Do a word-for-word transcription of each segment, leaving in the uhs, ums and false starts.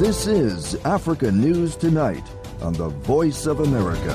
This is Africa News Tonight on the Voice of America.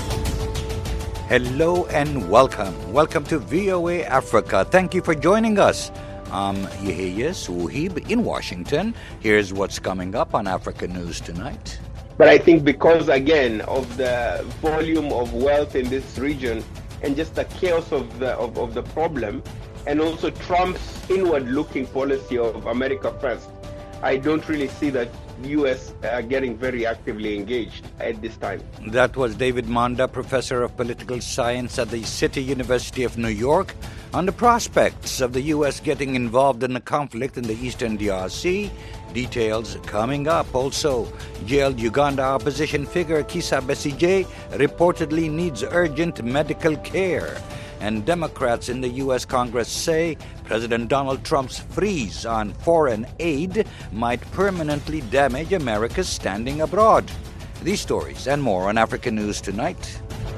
Hello and welcome. Welcome to V O A Africa. Thank you for joining us. I'm Yehia Suhib in Washington. Here's what's coming up on Africa News Tonight. But I think because, again, of the volume of wealth in this region and just the chaos of the of, of the problem, and also Trump's inward-looking policy of America first, I don't really see that U S uh, getting very actively engaged at this time. That was David Monda, professor of political science at the City University of New York, on the prospects of the U S getting involved in a conflict in the eastern D R C. Details coming up. Also, jailed Uganda opposition figure Kizza Besigye reportedly needs urgent medical care. And Democrats in the U S Congress say President Donald Trump's freeze on foreign aid might permanently damage America's standing abroad. These stories and more on Africa News Tonight.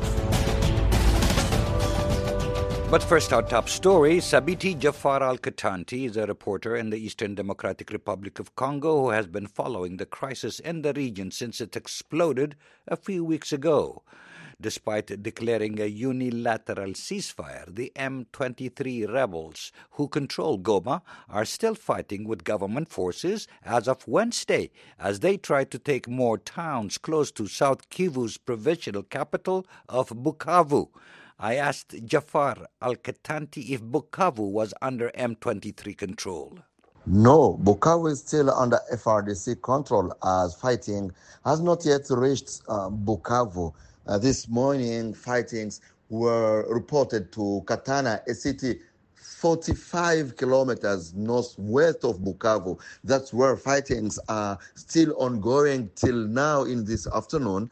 But first, our top story. Sabiti Jafar Al-Katanti is a reporter in the Eastern Democratic Republic of Congo who has been following the crisis in the region since it exploded a few weeks ago. Despite declaring a unilateral ceasefire, the M twenty-three rebels who control Goma are still fighting with government forces as of Wednesday as they try to take more towns close to South Kivu's provincial capital of Bukavu. I asked Jafar Al-Katanti if Bukavu was under M twenty-three control. No, Bukavu is still under F R D C control as fighting has not yet reached uh, Bukavu. Uh, this morning, fightings were reported to Katana, a city forty-five kilometers northwest of Bukavu. That's where fightings are still ongoing till now in this afternoon.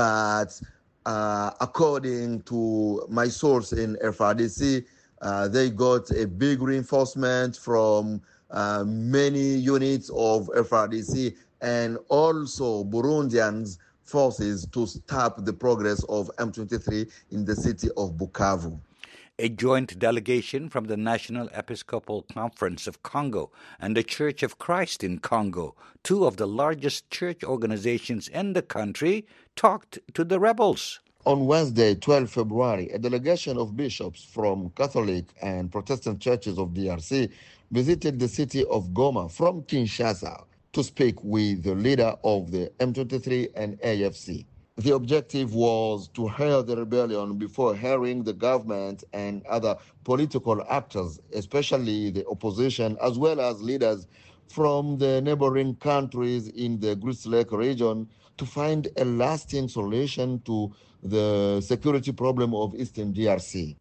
But uh, according to my source in F R D C, uh, they got a big reinforcement from uh, many units of F R D C and also Burundians forces to stop the progress of M twenty-three in the city of Bukavu. A joint delegation from the National Episcopal Conference of Congo and the Church of Christ in Congo, two of the largest church organizations in the country, talked to the rebels. On Wednesday, the twelfth of February, a delegation of bishops from Catholic and Protestant churches of D R C visited the city of Goma from Kinshasa to speak with the leader of the M twenty-three and A F C. The objective was to hear the rebellion before hearing the government and other political actors, especially the opposition, as well as leaders from the neighboring countries in the Great Lake region to find a lasting solution to the security problem of Eastern D R C.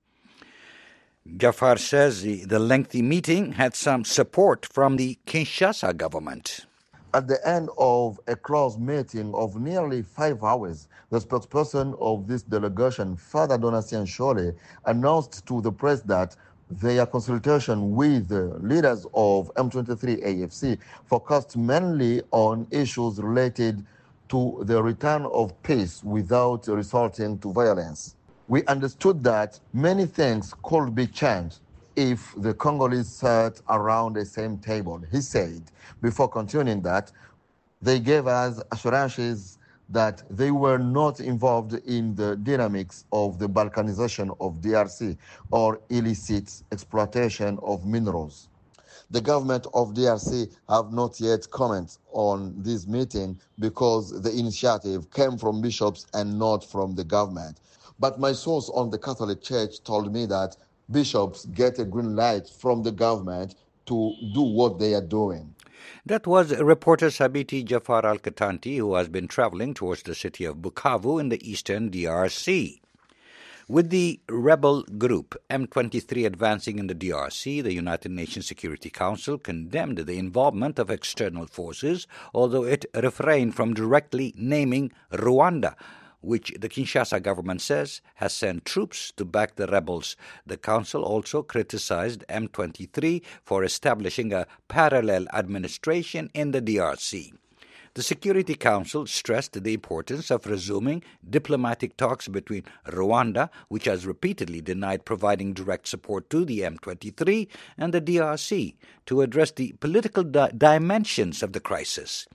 Jafar says the, the lengthy meeting had some support from the Kinshasa government. At the end of a close meeting of nearly five hours, the spokesperson of this delegation, Father Donatien Chole, announced to the press that their consultation with the leaders of M twenty-three A F C focused mainly on issues related to the return of peace without resorting to violence. We understood that many things could be changed if the Congolese sat around the same table, he said, before continuing that they gave us assurances that they were not involved in the dynamics of the balkanization of D R C or illicit exploitation of minerals. The government of D R C have not yet commented on this meeting because the initiative came from bishops and not from the government. But my source on the Catholic Church told me that bishops get a green light from the government to do what they are doing. That was reporter Sabiti Jafar Al-Katanti, who has been traveling towards the city of Bukavu in the eastern D R C. With the rebel group M twenty-three advancing in the D R C, the United Nations Security Council condemned the involvement of external forces, although it refrained from directly naming Rwanda, which the Kinshasa government says has sent troops to back the rebels. The council also criticized M twenty-three for establishing a parallel administration in the D R C. The Security Council stressed the importance of resuming diplomatic talks between Rwanda, which has repeatedly denied providing direct support to the M twenty-three, and the D R C to address the political di- dimensions of the crisis.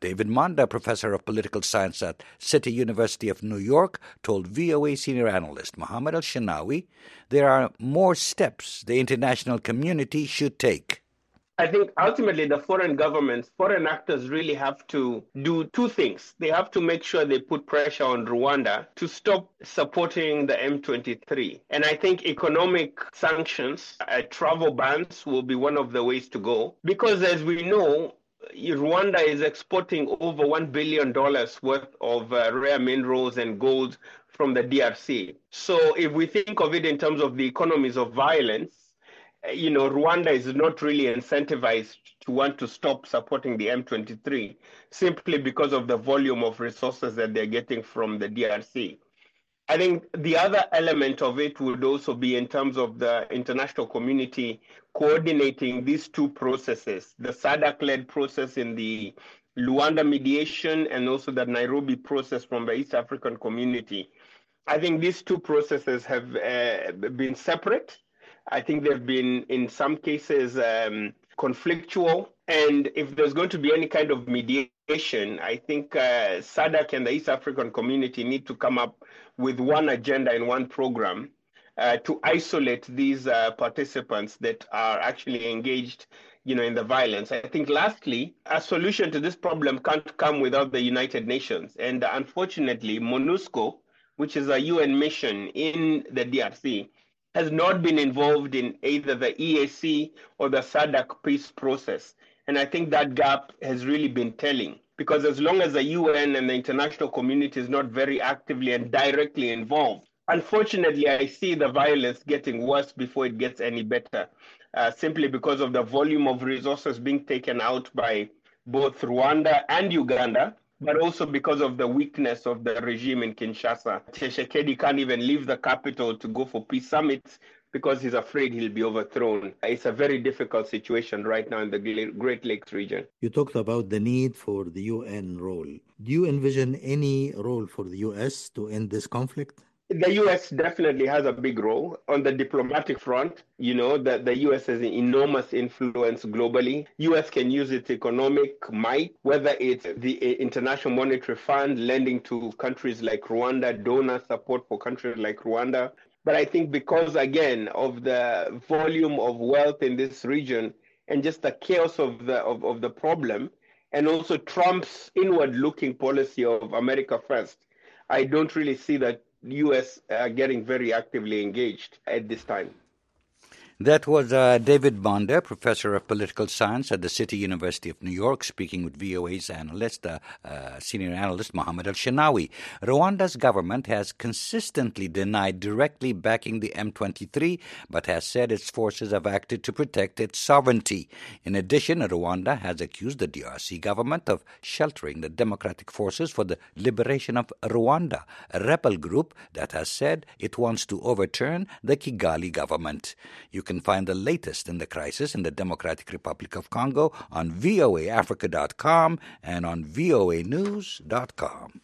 David Monda, professor of political science at City University of New York, told V O A senior analyst Mohammed Al-Shenawi there are more steps the international community should take. I think ultimately the foreign governments, foreign actors really have to do two things. They have to make sure they put pressure on Rwanda to stop supporting the M twenty-three. And I think economic sanctions, uh, travel bans will be one of the ways to go. Because as we know, Rwanda is exporting over one billion dollars worth of uh, rare minerals and gold from the D R C. So if we think of it in terms of the economies of violence, you know, Rwanda is not really incentivized to want to stop supporting the M twenty-three simply because of the volume of resources that they're getting from the D R C. I think the other element of it would also be in terms of the international community coordinating these two processes, the SADC-led process in the Luanda mediation and also the Nairobi process from the East African community. I think these two processes have uh, been separate. I think they've been, in some cases, um, conflictual. And if there's going to be any kind of mediation, I think uh, SADC and the East African community need to come up with one agenda and one program uh, to isolate these uh, participants that are actually engaged, you know, in the violence. I think lastly, a solution to this problem can't come without the United Nations. And unfortunately, MONUSCO, which is a U N mission in the D R C, has not been involved in either the E A C or the SADC peace process. And I think that gap has really been telling, because as long as the U N and the international community is not very actively and directly involved, unfortunately, I see the violence getting worse before it gets any better, uh, simply because of the volume of resources being taken out by both Rwanda and Uganda, but also because of the weakness of the regime in Kinshasa. Tshisekedi can't even leave the capital to go for peace summits because he's afraid he'll be overthrown. It's a very difficult situation right now in the Great Lakes region. You talked about the need for the U N role. Do you envision any role for the U S to end this conflict? The U S definitely has a big role on the diplomatic front. You know, that the U S has an enormous influence globally. U S can use its economic might, whether it's the International Monetary Fund lending to countries like Rwanda, donor support for countries like Rwanda. But I think because, again, of the volume of wealth in this region and just the chaos of the of, of the problem, and also Trump's inward-looking policy of America first, I don't really see that U S uh, getting very actively engaged at this time. That was uh, David Monda, professor of political science at the City University of New York, speaking with V O A's analyst, uh, uh, senior analyst Mohammed Al-Shenawi. Rwanda's government has consistently denied directly backing the M twenty-three, but has said its forces have acted to protect its sovereignty. In addition, Rwanda has accused the D R C government of sheltering the Democratic Forces for the Liberation of Rwanda, a rebel group that has said it wants to overturn the Kigali government. You can find the latest in the crisis in the Democratic Republic of Congo on V O A Africa dot com and on V O A News dot com.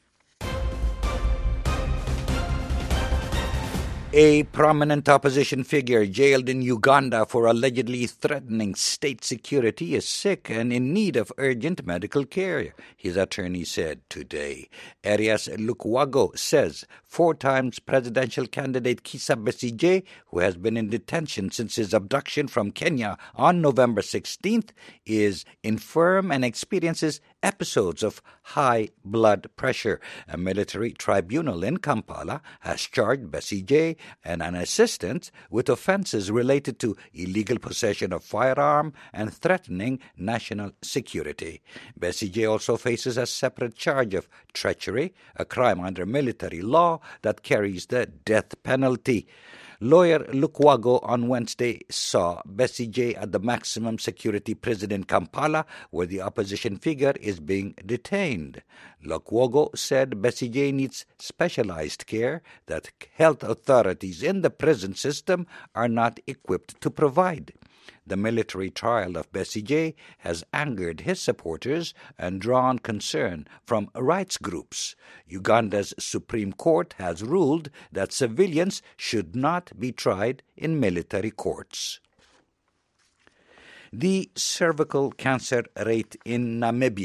A prominent opposition figure jailed in Uganda for allegedly threatening state security is sick and in need of urgent medical care, his attorney said today. Erias Lukwago says four times presidential candidate Kizza Besigye, who has been in detention since his abduction from Kenya on November sixteenth, is infirm and experiences episodes of high blood pressure. A military tribunal in Kampala has charged Besigye and an assistant with offenses related to illegal possession of firearm and threatening national security. Besigye also faces a separate charge of treachery, a crime under military law that carries the death penalty. Lawyer Lukwago on Wednesday saw Besigye at the maximum security prison in Kampala, where the opposition figure is being detained. Lukwago said Besigye needs specialized care that health authorities in the prison system are not equipped to provide. The military trial of Besigye has angered his supporters and drawn concern from rights groups. Uganda's Supreme Court has ruled that civilians should not be tried in military courts. The cervical cancer rate in Namibia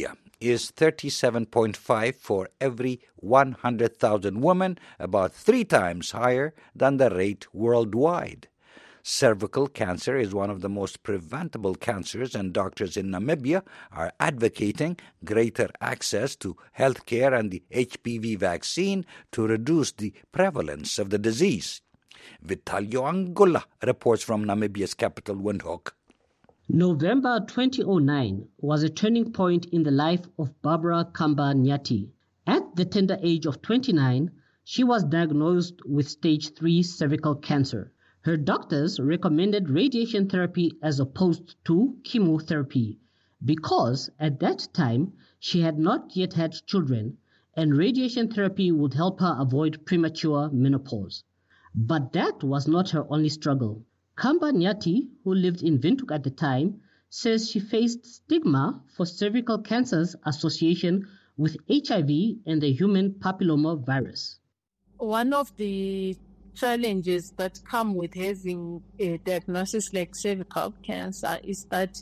is thirty-seven point five for every one hundred thousand women, about three times higher than the rate worldwide. Cervical cancer is one of the most preventable cancers, and doctors in Namibia are advocating greater access to health care and the H P V vaccine to reduce the prevalence of the disease. Vitalio Angula reports from Namibia's capital, Windhoek. November twenty oh nine was a turning point in the life of Barbara Kamba Nyati. At the tender age of twenty-nine, she was diagnosed with stage three cervical cancer. Her doctors recommended radiation therapy as opposed to chemotherapy because at that time she had not yet had children, and radiation therapy would help her avoid premature menopause. But that was not her only struggle. Kamba Nyati, who lived in Windhoek at the time, says she faced stigma for cervical cancer's association with H I V and the human papilloma virus. One of the challenges that come with having a diagnosis like cervical cancer is that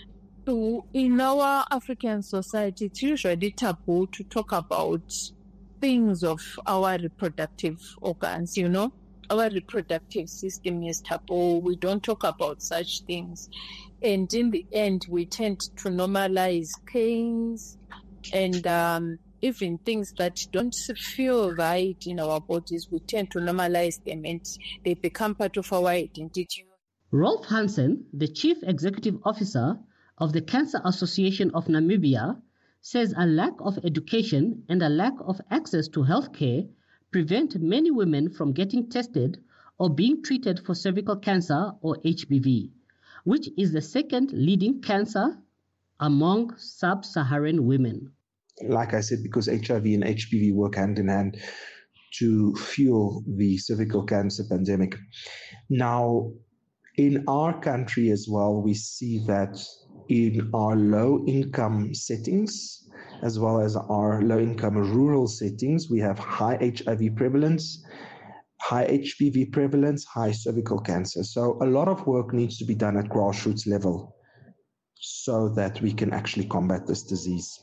to, in our African society, it's usually taboo to talk about things of our reproductive organs, you know. Our reproductive system is taboo. We don't talk about such things. And in the end, we tend to normalize pains and um, even things that don't feel right in our bodies. We tend to normalize them and they become part of our identity. Rolf Hansen, the Chief Executive Officer of the Cancer Association of Namibia, says a lack of education and a lack of access to health care prevent many women from getting tested or being treated for cervical cancer or H P V, which is the second leading cancer among sub-Saharan women. Like I said, because H I V and H P V work hand in hand to fuel the cervical cancer pandemic. Now, in our country as well, we see that in our low-income settings, as well as our low-income rural settings, we have high H I V prevalence, high H P V prevalence, high cervical cancer. So a lot of work needs to be done at grassroots level so that we can actually combat this disease.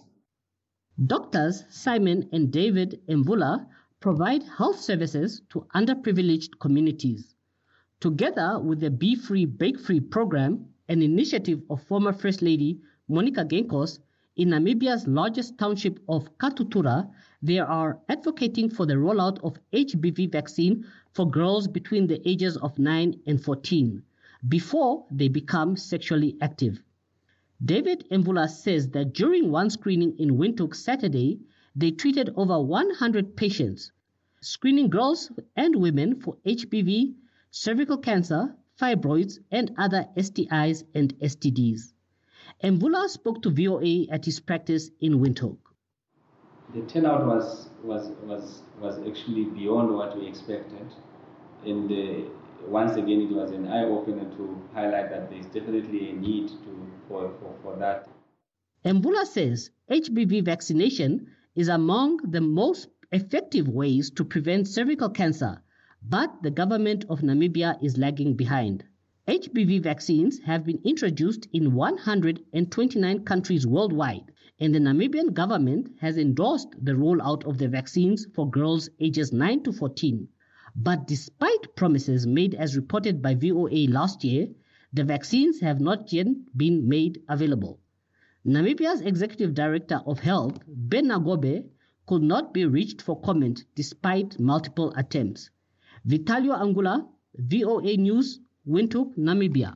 Doctors Simon and David Mvula provide health services to underprivileged communities. Together with the Be Free, Bake Free program, an initiative of former First Lady Monica Genkos, in Namibia's largest township of Katutura, they are advocating for the rollout of H P V vaccine for girls between the ages of nine and fourteen, before they become sexually active. David Mvula says that during one screening in Windhoek Saturday, they treated over one hundred patients, screening girls and women for H P V, cervical cancer, fibroids, and other S T Is and S T Ds. Mvula spoke to V O A at his practice in Windhoek. The turnout was was was was actually beyond what we expected, and uh, once again it was an eye-opener to highlight that there is definitely a need to for, for, for that. Mvula says H P V vaccination is among the most effective ways to prevent cervical cancer, but the government of Namibia is lagging behind. H P V vaccines have been introduced in one hundred twenty-nine countries worldwide, and the Namibian government has endorsed the rollout of the vaccines for girls ages nine to fourteen. But despite promises made as reported by V O A last year, the vaccines have not yet been made available. Namibia's Executive Director of Health, Ben Nagobe, could not be reached for comment despite multiple attempts. Vitalio Angula, V O A News, Windhoek, Namibia.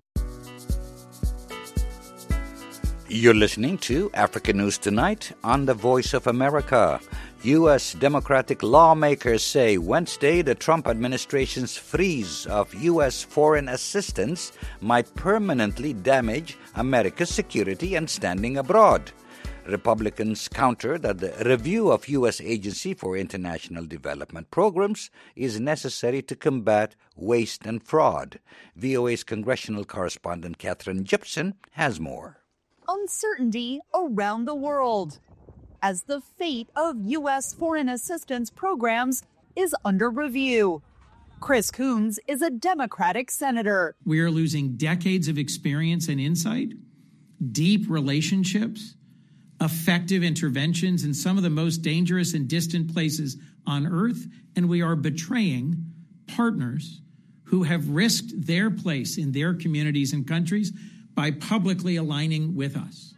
You're listening to Africa News Tonight on the Voice of America. U S Democratic lawmakers say Wednesday the Trump administration's freeze of U S foreign assistance might permanently damage America's security and standing abroad. Republicans counter that the review of U S Agency for International Development Programs is necessary to combat waste and fraud. V O A's congressional correspondent Catherine Gibson has more. Uncertainty around the world as the fate of U S foreign assistance programs is under review. Chris Coons is a Democratic senator. We are losing decades of experience and insight, deep relationships, effective interventions in some of the most dangerous and distant places on Earth, and we are betraying partners who have risked their place in their communities and countries by publicly aligning with us.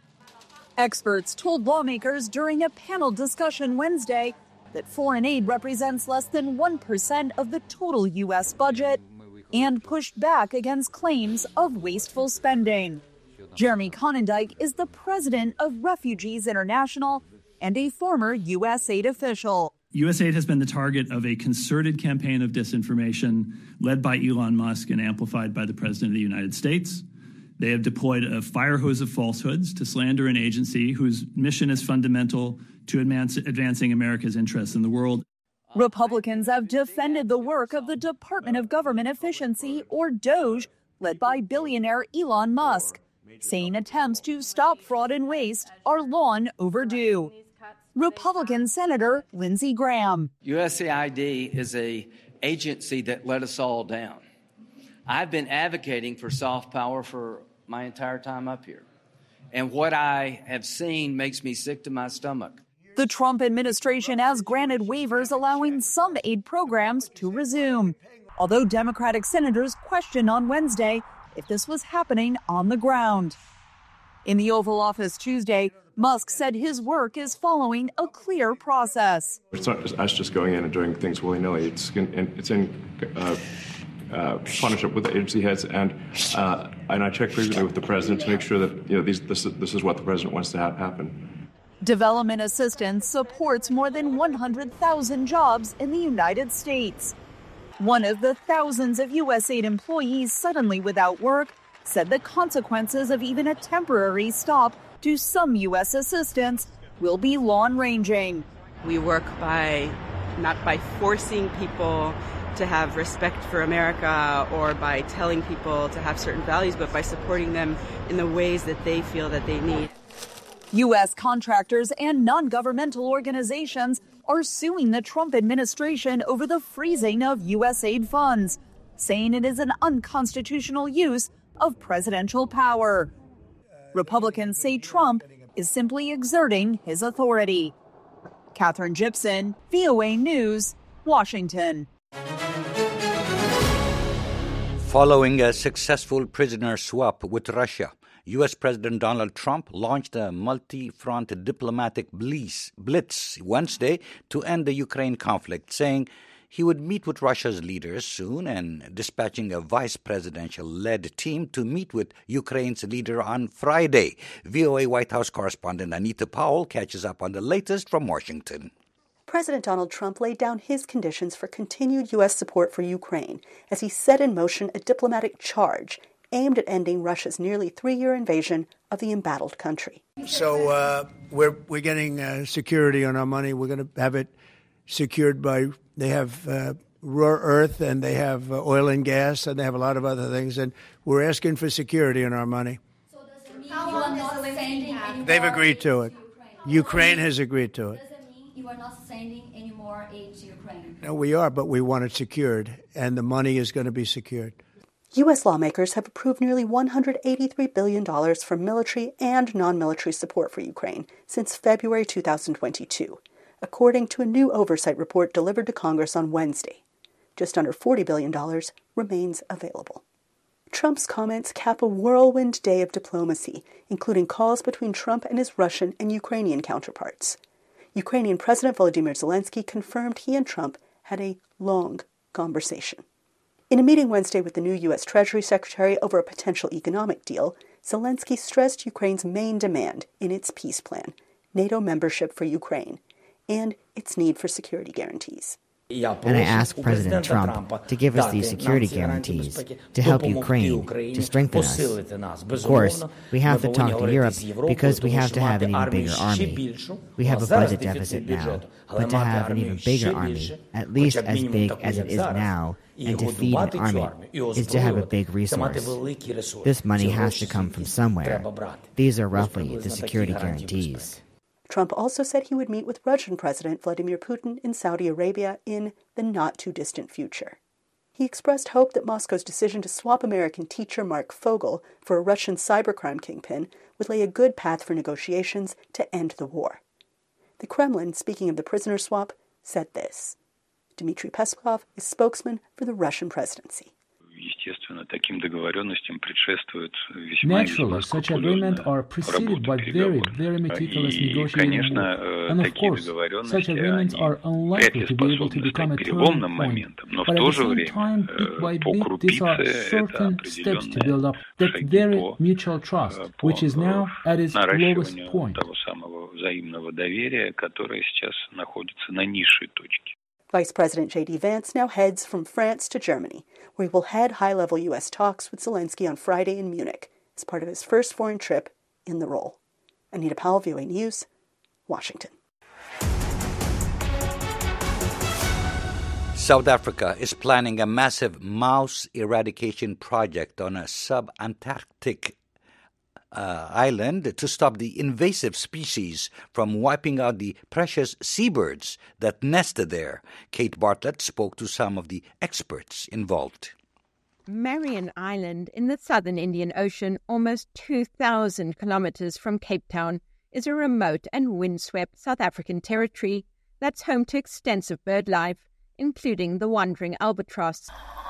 Experts told lawmakers during a panel discussion Wednesday that foreign aid represents less than one percent of the total U S budget and pushed back against claims of wasteful spending. Jeremy Conendike is the president of Refugees International and a former U S aid official. U S aid has been the target of a concerted campaign of disinformation led by Elon Musk and amplified by the President of the United States. They have deployed a fire hose of falsehoods to slander an agency whose mission is fundamental to advance, advancing America's interests in the world. Republicans have defended the work of the Department of Government Efficiency, or DOGE, led by billionaire Elon Musk, saying attempts to stop fraud and waste are long overdue. Republican Senator Lindsey Graham. U S A I D is an agency that let us all down. I've been advocating for soft power for my entire time up here. And what I have seen makes me sick to my stomach. The Trump administration has granted waivers allowing some aid programs to resume, although Democratic senators questioned on Wednesday if this was happening on the ground. In the Oval Office Tuesday, Musk said his work is following a clear process. It's not just us just going in and doing things willy-nilly. It's in, it's in uh, uh, partnership with the agency heads, and uh, and I check frequently with the president to make sure that you know these, this this is what the president wants to have happen. Development assistance supports more than one hundred thousand jobs in the United States. One of the thousands of U S aid employees suddenly without work said the consequences of even a temporary stop to some U S assistance will be long-ranging. We work by not by forcing people to have respect for America or by telling people to have certain values, but by supporting them in the ways that they feel that they need. U S contractors and non-governmental organizations are suing the Trump administration over the freezing of U S aid funds, saying it is an unconstitutional use of presidential power. Republicans say Trump is simply exerting his authority. Catherine Gibson, V O A News, Washington. Following a successful prisoner swap with Russia, U S President Donald Trump launched a multi-front diplomatic blitz Wednesday to end the Ukraine conflict, saying he would meet with Russia's leaders soon and dispatching a vice presidential-led team to meet with Ukraine's leader on Friday. V O A White House correspondent Anita Powell catches up on the latest from Washington. President Donald Trump laid down his conditions for continued U S support for Ukraine as he set in motion a diplomatic charge aimed at ending Russia's nearly three-year invasion of the embattled country. So uh, we're we're getting uh, security on our money. We're going to have it secured by, they have uh, rare earth and they have uh, oil and gas and they have a lot of other things. And we're asking for security on our money. So does it mean you are not sending any They've more agreed to it. Ukraine, Ukraine has agreed to it. Does it mean you are not sending any more aid to Ukraine? No, we are, but we want it secured. And the money is going to be secured. U S lawmakers have approved nearly one hundred eighty-three billion dollars for military and non-military support for Ukraine since February two thousand twenty-two, according to a new oversight report delivered to Congress on Wednesday. Just under forty billion dollars remains available. Trump's comments cap a whirlwind day of diplomacy, including calls between Trump and his Russian and Ukrainian counterparts. Ukrainian President Volodymyr Zelensky confirmed he and Trump had a long conversation. In a meeting Wednesday with the new U S Treasury Secretary over a potential economic deal, Zelensky stressed Ukraine's main demand in its peace plan, NATO membership for Ukraine, and its need for security guarantees. And I ask President Trump to give us these security guarantees to help Ukraine, to strengthen us. Of course, we have to talk to Europe because we have to have an even bigger army. We have a budget deficit now, but to have an even bigger army, at least as big as it is now, and to feed an army is to have a big resource. This money has to come from somewhere. These are roughly the security guarantees. Trump also said he would meet with Russian President Vladimir Putin in Saudi Arabia in the not-too-distant future. He expressed hope that Moscow's decision to swap American teacher Mark Fogel for a Russian cybercrime kingpin would lay a good path for negotiations to end the war. The Kremlin, speaking of the prisoner swap, said this. Dmitry Peskov is spokesman for the Russian presidency. Naturally, such agreements are preceded by very, very meticulous negotiating work. And of course, such agreements are unlikely to be able to become a turning point. But at the same time, bit by bit, these are certain steps to build up that very mutual trust, which is now at its lowest point. Vice President J D Vance now heads from France to Germany, where he will head high-level U S talks with Zelensky on Friday in Munich as part of his first foreign trip in the role. Anita Powell, V O A News, Washington. South Africa is planning a massive mouse eradication project on a sub-Antarctic Uh, island to stop the invasive species from wiping out the precious seabirds that nested there. Kate Bartlett spoke to some of the experts involved. Marion Island in the southern Indian Ocean, almost two thousand kilometers from Cape Town, is a remote and windswept South African territory that's home to extensive bird life, including the wandering albatross.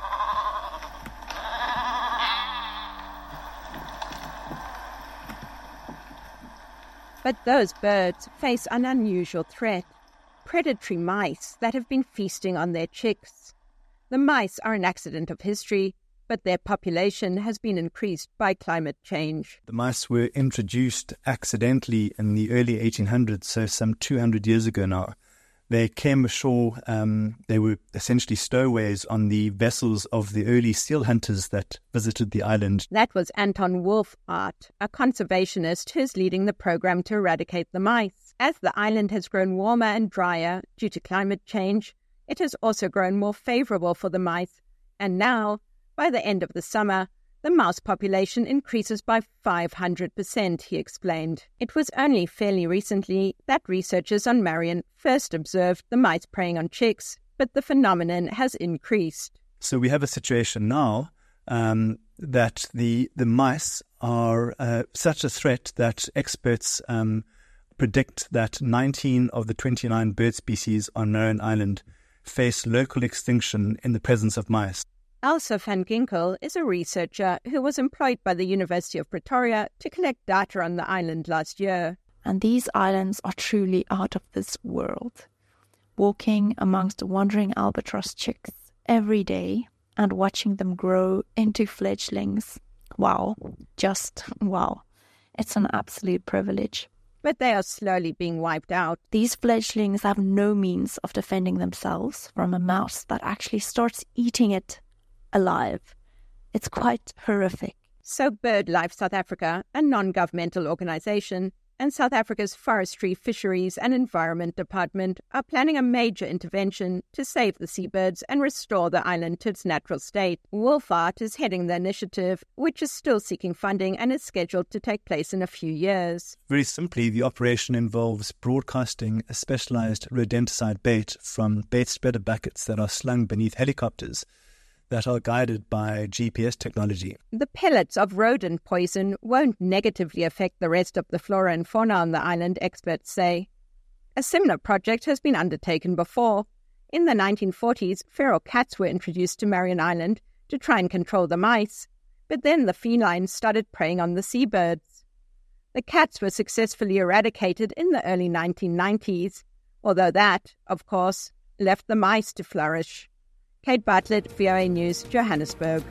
But those birds face an unusual threat, predatory mice that have been feasting on their chicks. The mice are an accident of history, but their population has been increased by climate change. The mice were introduced accidentally in the early eighteen hundreds, so some two hundred years ago now. They came ashore, um, they were essentially stowaways on the vessels of the early seal hunters that visited the island. That was Anton Wolfart, a conservationist who's leading the program to eradicate the mice. As the island has grown warmer and drier due to climate change, it has also grown more favorable for the mice. And now, by the end of the summer, the mouse population increases by five hundred percent, he explained. It was only fairly recently that researchers on Marion first observed the mice preying on chicks, but the phenomenon has increased. So we have a situation now um, that the, the mice are uh, such a threat that experts um, predict that nineteen of the twenty-nine bird species on Marion Island face local extinction in the presence of mice. Elsa van Ginkel is a researcher who was employed by the University of Pretoria to collect data on the island last year. And these islands are truly out of this world. Walking amongst the wandering albatross chicks every day and watching them grow into fledglings. Wow, just wow. It's an absolute privilege. But they are slowly being wiped out. These fledglings have no means of defending themselves from a mouse that actually starts eating it alive. It's quite horrific. So BirdLife South Africa, a non-governmental organization, and South Africa's Forestry, Fisheries and Environment Department are planning a major intervention to save the seabirds and restore the island to its natural state. Wolfart is heading the initiative, which is still seeking funding and is scheduled to take place in a few years. Very simply, the operation involves broadcasting a specialized rodenticide bait from bait spreader buckets that are slung beneath helicopters that are guided by G P S technology. The pellets of rodent poison won't negatively affect the rest of the flora and fauna on the island, experts say. A similar project has been undertaken before. In the nineteen forties, feral cats were introduced to Marion Island to try and control the mice, but then the felines started preying on the seabirds. The cats were successfully eradicated in the early nineteen nineties, although that, of course, left the mice to flourish. Kate Bartlett, V O A News, Johannesburg.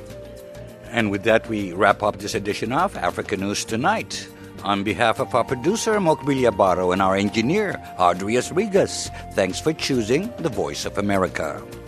And with that, we wrap up this edition of Africa News Tonight. On behalf of our producer, Mokbilia Baro, and our engineer, Adrius Rigas, thanks for choosing the Voice of America.